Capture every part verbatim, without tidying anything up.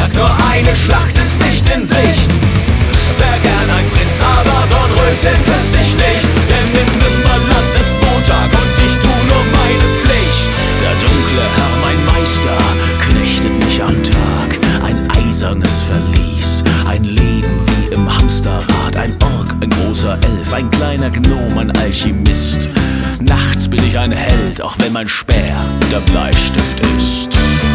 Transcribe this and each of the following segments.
Zwerg, nur eine Schlacht ist nicht in Sicht. Wär gern ein Prinz, aber Dornröschen küsst sich nicht. Denn im Nimmerland ist Montag und ich tu nur meine Pflicht. Der dunkle Herr, mein Meister, knechtet mich am Tag. Ein eisernes Verlies, ein Leben wie im Hamsterrad. Ein Ork, ein großer Elf, ein kleiner Gnom, ein Alchemist. Nachts bin ich ein Held, auch wenn mein Speer der Bleistift ist.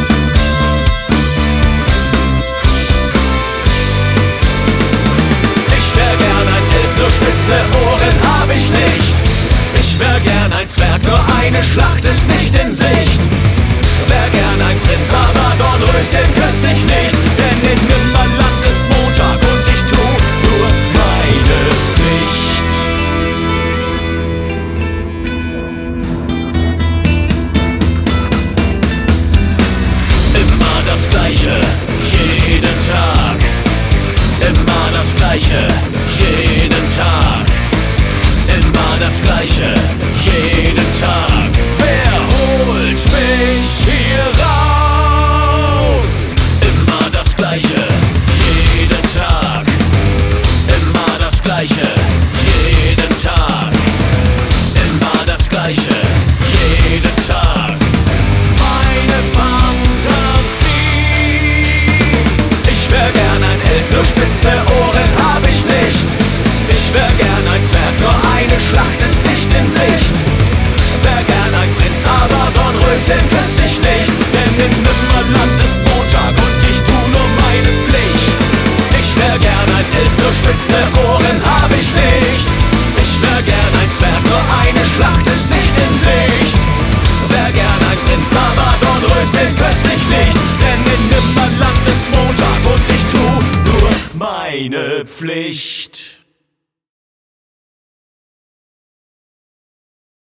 Ich wär gern ein Elf, nur spitze Ohren hab ich nicht. Ich wär gern ein Zwerg, nur eine Schlacht ist nicht in Sicht. Wär gern ein Prinz, aber Dornröschen küsst sich nicht. Denn in Nimmerland ist Montag und ich tu nur meine Pflicht. Immer das Gleiche, jeden Tag. Immer das Gleiche, jeden Tag. Immer das Gleiche, jeden Tag. Wer holt mich hier raus? Immer das Gleiche, jeden Tag. Immer das Gleiche, jeden Tag. Immer das Gleiche, jeden Tag. Meine Fantasie. Ich wär gern ein Elf, nur spitze Ohren hab ich nicht. Ich wär gern ein Zwerg, nur eine Schlacht ist nicht in Sicht. Wär gern ein Prinz, aber Dornröschen küsst sich nicht. Denn in Nimmerland ist Montag und ich tu nur meine Pflicht. Ich wär gern ein Elf, nur spitze Ohren hab ich nicht. Ich wär gern ein Zwerg, nur eine Schlacht ist nicht in Sicht. Wär gern ein Prinz, aber Dornröschen küsst sich nicht. Denn in Nimmerland ist Montag und ich tu nur meine Pflicht.